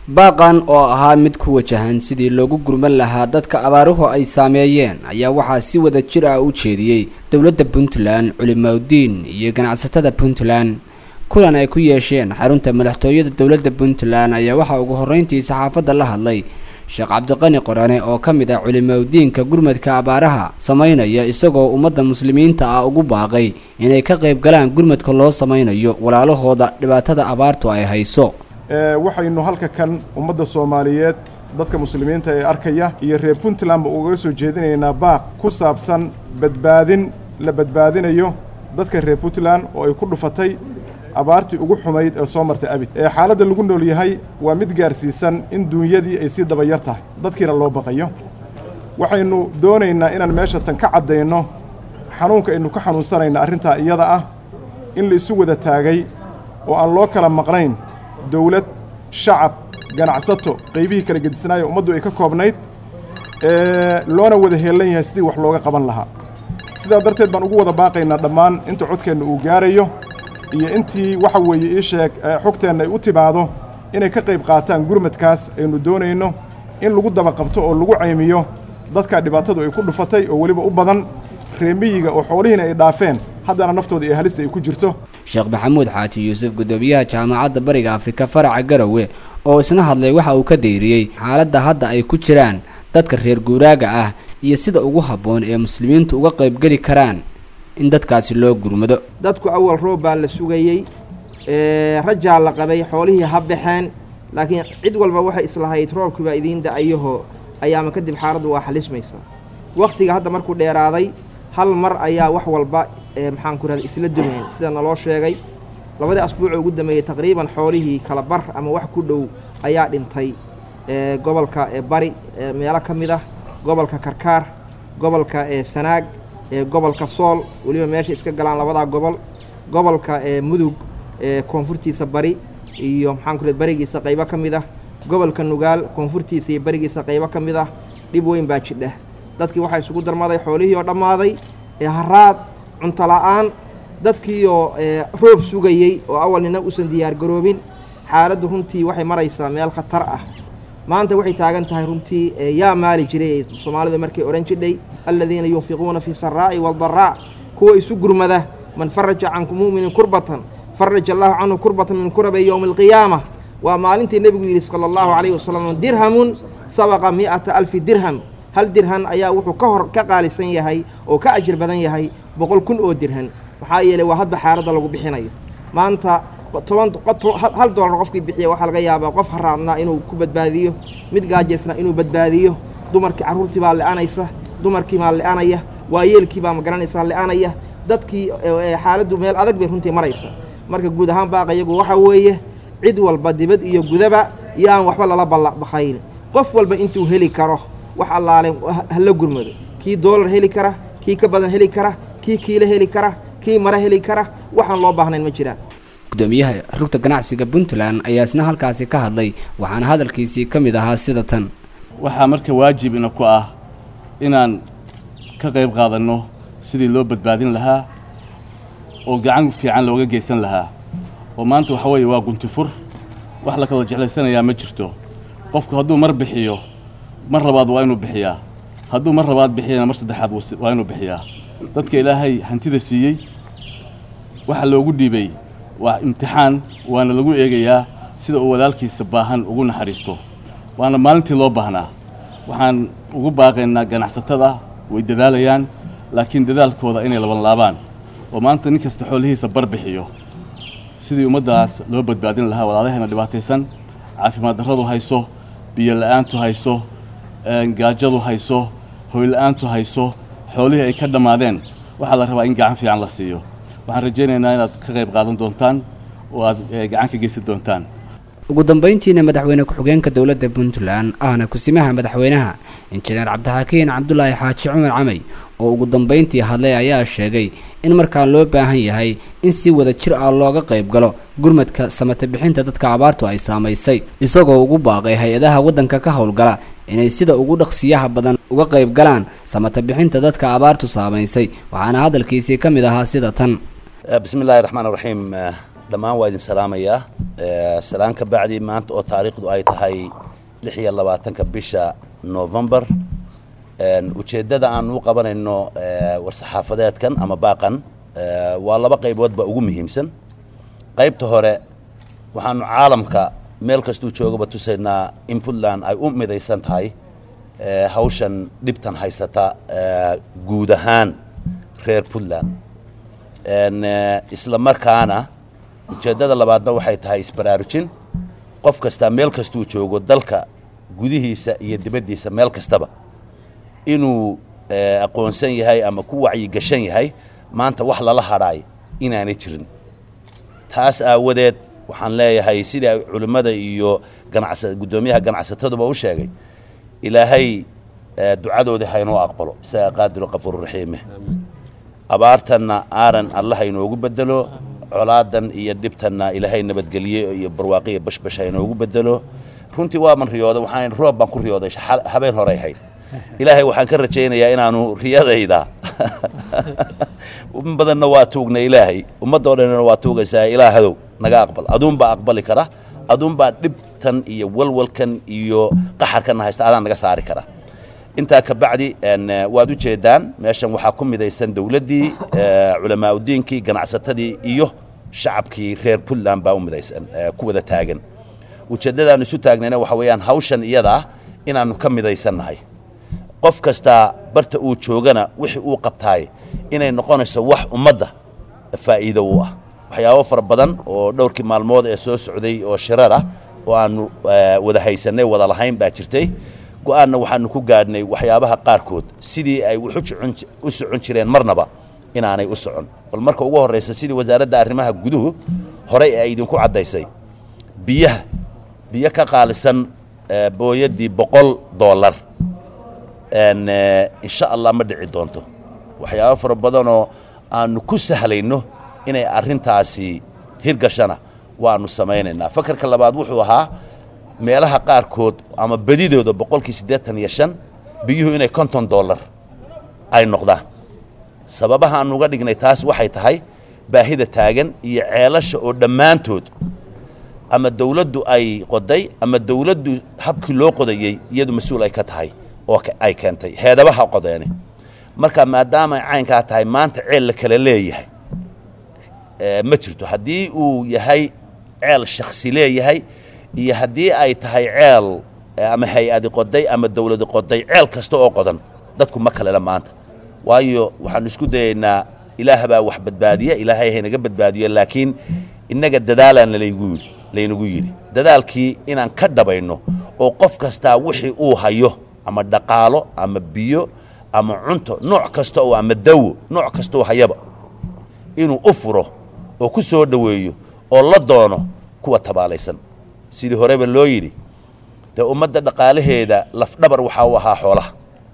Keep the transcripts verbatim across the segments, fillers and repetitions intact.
baaqan oo ahaa mid ku wajahan sidii loogu gurman lahaa dadka abaaruhu ay saameeyeen ayaa waxaa si wada jir ah u jeediyey dowladda Puntland, culimaaddin iyo ganacsatada Puntland. kulan ay ku yeesheen xarunta madaxtooyada dowladda Puntland ayaa waxa ugu horeyntii saxaafadda la hadlay Sheekh Cabdiqani Qorane oo kamid ah culimaaddinka gurmadka abaaraha sameynaya isagoo ummadda muslimiinta ah ugu baaqay inay ka qayb galaan gurmadka loo sameynayo walaalahooda dhibaatada abaartu ay hayso. ee waxaynu halka kan ummadda Soomaaliyeed dadka muslimiinta ee arkaya iyo reer Puntland uga soo jeedinaynaa baaq ku saabsan badbaadin la badbaadinayo dadka reer Puntland oo ay ku dhufatay abaartii ugu xumayd ee soo martay abid ee xaaladda lagu nool yahay waa mid gaarsiisan in duunyadii ay si dabayar tahay dadkiina loo baqayo. waxaynu doonaynaa inaan meesha tan ka cadeyno xanuunka aynu ka xanuunsanayna arrinta iyada ah in la isu wada taagay oo aan loo kala maqnayn dawlad, shacab, ganacsato, qaybihii kala gedisnaayo ummaddu ay ka koobnayd ee loona wada heelan yahay sidii wax looga qaban lahaa. sidaa darteed baan ugu wada baaqaynaa dhammaan inta codkeenna uu gaarayo iyo intii waxa weeye ii sheeg xogteenna ay u timaado inay ka qayb qaataan gurmadkaas aynu doonayno in lagu daba qabto oo lagu caymiyo dadka dhibaatadu ay ku dhufatay oo waliba u badan reemiyiga oo xoolihiina ay dhaafeen haddana naftooda iyo halista ay ku jirto. Sheekh Maxamuud Xaaji Yuusuf gudoomiyaha jaamacadda Bariga Afrika faraca Garowe oo isna hadlay waxa uu ka deyriyay xaaladda hadda ay ku jiraan dadka reer guuraaga ah iyo sida ugu habboon ee muslimiintu uga qayb gali karaan in dadkaasi loo gurmado. dadku awal roob baa la sugayay ee rajaa la qabay xoolihii ha baxeen laakiin cid walba waxay islahayd roobku baa idin da'ayaho ayaama kadib xaaladdu waa xalismaysa. waqtiga hadda markuu dheeraaday hal mar ayaa wax walba ee maxaan ku raad isla dumeen sida naloo sheegay labada asbuuc ugu dambeeyay taqriiban xoolihii kala bar ama wax ku dhow ayaa dhintay ee gobolka ee bari ee meelo kamid ah gobolka Karkaar gobolka ee Sanaag ee gobolka Sool waliba meesha iska galaan labada gobol gobolka ee Mudug ee koonfurtiisa bari iyo maxaan ku raad barigiisa qaybo kamid ah gobolka Nugaal koonfurtiisa iyo barigiisa qaybo kamid ah dib weyn baa jidha. dadkii waxay isugu darmaday xoolihii oo dhamaaday ee haraad cunto la'aan dadkii oo roob sugayay oo awalina uusan diyaar garoobin xaaladdu runtii waxay maraysaa meel khatar ah. maanta waxay taagan tahay runtii yaa maali jiray Soomaalida markay oran jiray alladina yunfiquna fi sarra'i wal dharra kuwa isu gurmada man faraja ankum mu'minin kurbatan faraja Allahu anhu kurbatan min kurabi yawm al-qiyamah wa maalintii nabigu yiri sallallahu alayhi wasallam dirhamun sabaqa mi'ata alf dirham hal dirhan ayaa wuxuu ka hor ka qaalisan yahay oo ka ajir badan yahay boqol kun oo dirhan waxa yeelay waa hadba xaaladda lagu bixinayo. maanta toban hal dollar qofkii bixiya waxa laga yaabaa qof haraadna inuu ku badbaadiyo mid gaajeysna inuu badbaadiyo dumarkii caruurtii baa la'aanaysa dumarkii ma la'aanaya waayeelkii baa ma garanaysa la'aanaya dadkii xaaladdu meel adag bay runtii maraysa. marka guud ahaan baaqayagu waxa weeye cid walba dibad iyo gudaba yaan waxba lala baqayn qof walba intuu heli karo wax allaale hal gurmado kii dollar heli kara kii ka badan heli kara kii kiila heli kara kii mara heli kara waxaan loo baahnayn ma jiraan. gudoomiyaha rugta ganacsiga Puntland ayaa isna halkaasi ka hadlay waxaana hadalkiisii kamid ahaa sida tan. waxaa marka waajib ina ku ah inaan ka qayb qaadano sidii loo badbaadin lahaa oo gacan fiican looga geysan lahaa oo maanta waxa weeye waa guntifur wax la kala jeclaysanayaa ma jirto. qofku hadduu mar bixiyo mar labaad waa inuu bixiyaa hadduu mar labaad bixiyana mar saddexaad waa inuu bixiyaa. dadka ilaahay hantida siiyey waxa loogu dhiibay waa imtixaan waana lagu eegayaa sida uu walaalkiisa baahan ugu naxariisto waana maalintii loo baahnaa. waxaan ugu baaqaynaa ganacsatada way dadaalayaan laakiin dadaalkooda inay laban laabaan oo maanta nin kasta xoolihiisa bar bixiyo sidii ummaddaas loo badbaadin lahaa walaalaheena dhibaataysan caafimaad darradu hayso biyo la'aantu hayso gaajadu hayso hooy la'aantu hayso xoolihii ay ka dhamaadeen waxa la rabaa in gacan fiican la siiyo. waxaan rajaynaynaa inaad ka qayb qaadan doontaan oo aad gacan ka geysan doontaan. ugu dambeyntiina madaxweyne ku-xigeenka dowladda Puntland ahna kusimaha madaxweynaha injineer Cabdixakiin Cabdullaahi Xaaji Cumar Camay oo ugu dambeyntii hadlay ayaa sheegay in markaan loo baahan yahay in si wada jir ah looga qayb galo gurmadka samata bixinta dadka abaartu ay saameysay isagoo ugu baaqay hay'adaha waddanka ka howlgala inay sida ugu dhaqsiyaha badan uga qayb galaan samata bixinta dadka abaartu saameysay waxaana hadalkiisii kamid ahaa sida tan. بسم الله الرحمن الرحيم dhammaan waa idin salaamayaa salaan ka bacdi maanta oo taariikhdu ay tahay lix iyo labaatanka bisha November ujeedada aan u qabanayno war-saxaafadeedkan ama baaqan waa laba qaybood ba ugu muhiimsan qaybta hore waxaanu caalamka meel kastuu joogaba tusaynaa in Puntland ay u midaysan tahay hawshan dhibtan haysata guud ahaan reer Puntland isla markaana ujeedada labaadna waxay tahay isbaraarujin qof kasta meel kastuu joogo dalka gudihiisa iyo dibaddiisa meel kastaba inuu aqoonsan yahay ama ku wacyi gashan yahay maanta wax lala hadhaay inaanay jirin taas aawadeed waxaan leeyahay sida culimada iyo ganacsada gudoomiyaha ganacsatadu u sheegay ilaahay ducadooda haynoo aqbalo isaga qaadir qafuur raxiim abaartana aaran allah inoogu bedelo colaadan iyo dhibtana ilaahay nabadgeliye iyo barwaaqiye bashbash inoogu bedelo runtii waa man riyooda waxaan roob baan ku riyooday habeen hore ahayd ilaahay waxaan ka rajaynayaa inaanu riyadayda um badanna waa tuugna ilaahay ummadoo dhanna waa tuugaysaa ilaahadow naga aqbal aduun baa aqbali kara aduun baa dhibtan iyo walwalkan iyo qaxarkan haysta adaan naga saari kara inta ka bacdi aan waad u jeedaan meeshan waxa ku midaysan dawladii culamaa diinkii ganacsatadii iyo shacabkii reer Puntland baa u midaysan ku wada taagan ujeedadaan isu taagnayna waxa weeyaan hawshan iyada inaanu ka midaysanahay qof kasta barta uu joogana wixii uu qabtaay inay noqonayso wax ummadda faa'iido u ah waxyaabo far badan oo dhowrkii maalmood ee soo socday oo shirara oo aanu wada haysanay wada lahayn baa jirtay go'aanna waxaanu ku gaadhnay waxyaabaha qaarkood sidii ay u socon jireen marnaba inaanay u socon bal marka ugu horeysa sidii wasaaradda arrimaha guduhu horay ay idinku cadaysay biyaha biyo ka qaalisan booyadii boqol dollar ان ان شاء الله ma dhici doonto waxyaabo fara badan oo aanu ku sahlayno inay arintaasi hirgashana waanu sameeynaa fakarka labaad wuxuu ahaa meelaha qaar kood ama badidooda boqolkiiba siddeetan iyo shan biyuhu inay konton dollar ay noqdaan sababaha aanu uga dhignay taas waxay tahay baahida taagan iyo ceelasha oo dhamaantood ama dawladdu ay qoday ama dawladdu habkii loo qodayay iyadu mas'uul ay ka tahay oo ay keentay heedabaha qodeene marka maadaama caynka tahay maanta ceel la kala leeyahay ee ma jirto hadii uu yahay ceel shakhsi leeyahay iyo hadii ay tahay ceel ama hay'ad qoday ama dawlad qoday ceel kasta oo qodan dadku ma kala maanta waayo waxaan isku dayaynaa ilaahay baa wax badbaadiya ilaahay haynaga badbaadiyo laakiin inaga dadaalan leeygu leeynagu yiri dadaalkii inaan ka dhabayno oo qof kasta wixii uu hayo ama dhaqaalo ama biyo ama cunto nooc kasta oo ama dawo nooc kasta oo hayaba inuu u furo oo ku soo dhaweeyo oo la doono kuwa tabaalaysan sidii horeba loo yiri ta ummadda dhaqaalaheeda laf dhabar waxa uu ahaa xoolaha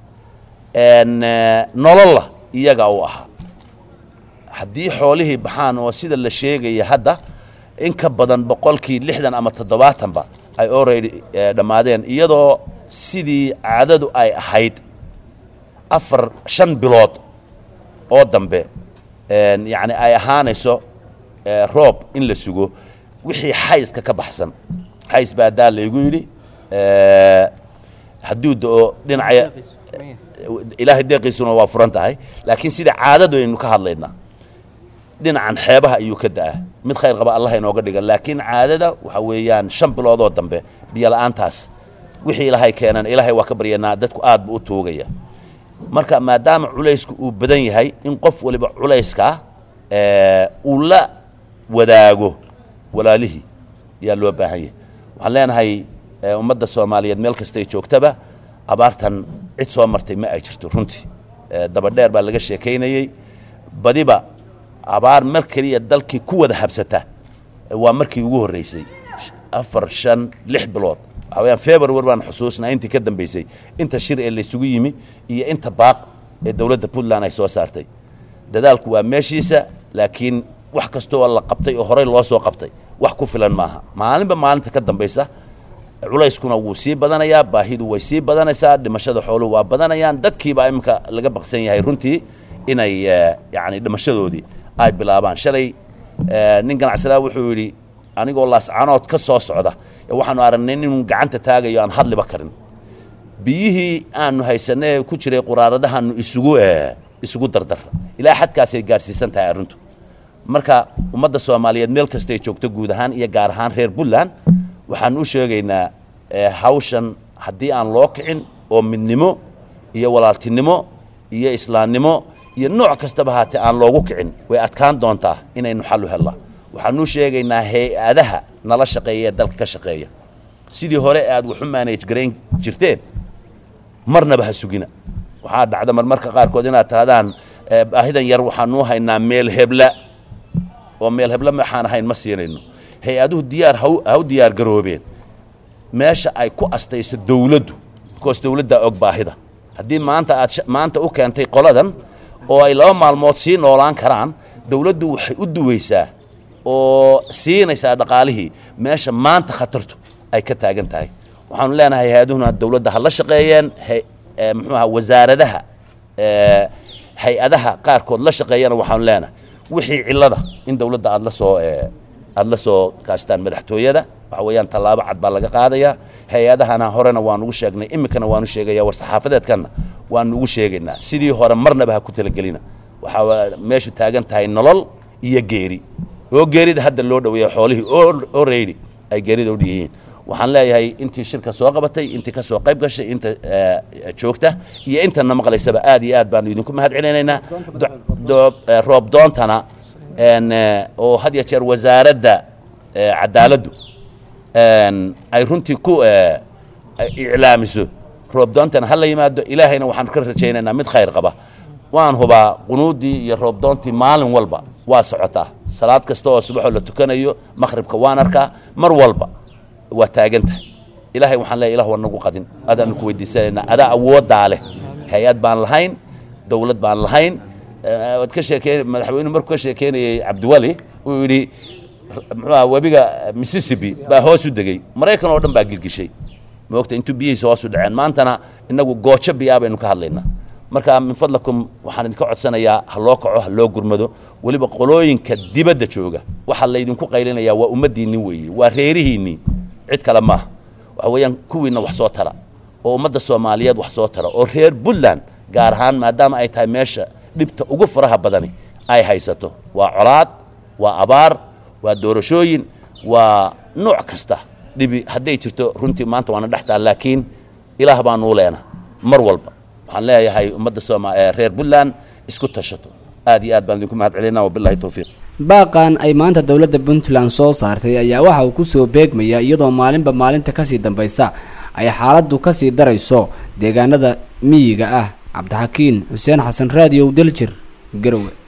een nolol iyaga uu ahaa hadii xoolihii baxaan oo sida la sheegay hadda in ka badan boqolkii lixdan ama toddobaatan ba ay already dhamaadeen iyadoo sidii caadadu ay ahayd afar shan bilood oo dambe een yaani ay ahaanayso roob in la sugo wixii xayska ka baxsan xays baa daal leeyahay yiri ee haduudo dhinacaya ilaahay deeqiisuna waa furan tahay laakiin sida caadadu aynu ka hadlaynaa dhinacan xeebaha ayuu ka daa mid khayr qaba Allah inooga dhiga laakiin caadada waxa weeyaan shan bilood oo dambe biyo la'aantaas wixii ilaahay keenan ilaahay waa ka baryanaa dadku aad buu u toogaya marka maadaama culaysku uu badan yahay in qof waliba culayska ee uu la wadaago walaalihi yaa loo baahan yahay waxaan leenahay ummadda Soomaaliyeed meel kasta ay joogtaba abaartan cid soo martay ma ay jirto runtii daba dheer baa laga sheekeynayay badiba abaar mar kaliya dalkii ku wada habsata waa markii ugu horeysay afar shan lix bilood waxaan February baan xusuusnaa intii ka dambeysay inta shir ee la isugu yimi iyo inta baaq ee dawladda Puntland ay soo saartay dadaalku waa meeshiisa laakiin wax kasto oo la qabtay oo hore loo soo qabtay wax ku filan maaha maalinba maalinta ka dambaysa culayskuna wuu sii badanayaa baahidu way sii badanaysaa dhimashada xooluhu waa badanayaan dadkiiba imka laga baqsan yahay runtii inay yaani dhimashadoodii ay bilaabaan shalay nin ganacsadaa wuxuu yidhi anigoo laascanood ka soo socda waxaanu aragnay inuu gacanta taagayo aan hadliba karin biyihii aanu haysanay ku jiray quraaradahaanu isugu isugu dardar ilaa xadkaasay gaarsiisan tahay arrintu marka ummadda Soomaaliyeed meel kasta ay joogto guud ahaan iyo gaar ahaan reer Puntland waxaan u sheegaynaa hawshan haddii aan loo kicin oo midnimo iyo walaaltinimo iyo islaamnimo iyo nooc kastaba haatee aan loogu kicin way adkaan doontaa inaynu xal u helno waxaan u sheegaynaa hay'adaha nala shaqeeya dalka ka shaqeeya sidii hore aad wax u manage gareyn jirteen marnaba ha sugina waxaa dhacda marmarka qaarkood inaad taadaan baahidan yar waxaan u haynaa meel hebla oo meel hebla ma xaan ahayn ma siinayno hay'aduhu diyaar ha u diyaar garoobeen meesha ay ku astayso dawladdu koos dawladda og baahida haddii maanta aad maanta u keentay qoladan oo ay laba maalmood sii noolaan karaan dawladdu waxay u duwaysaa oo siinaysaa dhaqaalihii meesha maanta khatartu ay ka taagan tahay waxaanu leenahay hay'aduhuna dawladda ha la shaqeeyeen muxuu ahaa wasaaradaha hay'adaha qaarkood la shaqeeyana waxaanu leenahay wixii cilada in dawladda aad la soo aad la soo kaastaan madaxtooyada waxa weeyaan tallaabo cad baa laga qaadayaa hay'adahana horena waan ugu sheegnay imikana waan u sheegayaa war saxaafadeedkana waan ugu sheegaynaa sidii hore marnaba ha ku talagelina waxa meeshu taagan tahay nolol iyo geeri oo geerida hadda loo dhaweeyo xoolihii oo reeydi ay geerida u dhigeen waxaan leeyahay intii shirka soo qabatay intii ka soo qayb gashay inta joogta iyo inta na maqlaysaba aad iyo aad baan idinku mahad celinaynaa roob doontana oo had iyo jeer wasaaradda cadaaladdu ay runtii ku iclaamiso roob doontana ha la yimaado ilaahayna waxaan ka rajaynaynaa mid khayr qaba waan hubaa qunuudii iyo roob doontii maalin walba waa socotaa salaad kasta oo subaxoo la tukanayo maqribka waan arkaa mar walba waa taagan tahay ilaahay waxaan leeyahay ilaah waa nagu qadin adaan ku weydiisanaynaa adaa awoodaa leh hay'ad baan lahayn dawlad baan lahayn wad ka sheekeen madaxweynuhu markuu ka sheekeynayay Cabdiwali uu yidhi muxuu webiga Mississippi baa hoos u degay Mareykan oo dhan baa gilgishay moogta intuu biyihiisa hoos u dhaceen maantana inagu goojo biyaa baynu ka hadlaynaa marka min fadlakum waxaan idinka codsanayaa ha loo kaco ha loo gurmado waliba qolooyinka dibadda jooga waxa la idinku qaylinayaa waa ummadiinni weeye waa reerihiinni cid kale ma waxa weeyaan kuwiina wax soo tara oo ummadda Soomaaliyeed wax soo tara oo reer Puntland gaar ahaan maadaama ay tahay meesha dhibta ugu faraha badani ay haysato waa colaad waa abaar waa doorashooyin waa nooc kasta dhibi hadday jirto runtii maanta waana dhaxtaa laakiin ilaah baan u leena mar walba waxaan leeyahay ummadda Soomaaliyeed reer Puntland isku tashato aad iyo aad baan idinku mahad celinaa wabillahi tawfiiq baaqan ay maanta dawladda Puntland soo saartay ayaa waxa uu ku soo beegmaya iyadoo maalinba maalinta ka sii dambaysa ay xaaladdu ka sii darayso deegaanada miyiga ah Cabdixakiin Xuseen Xasan Radio Daljir Garowe.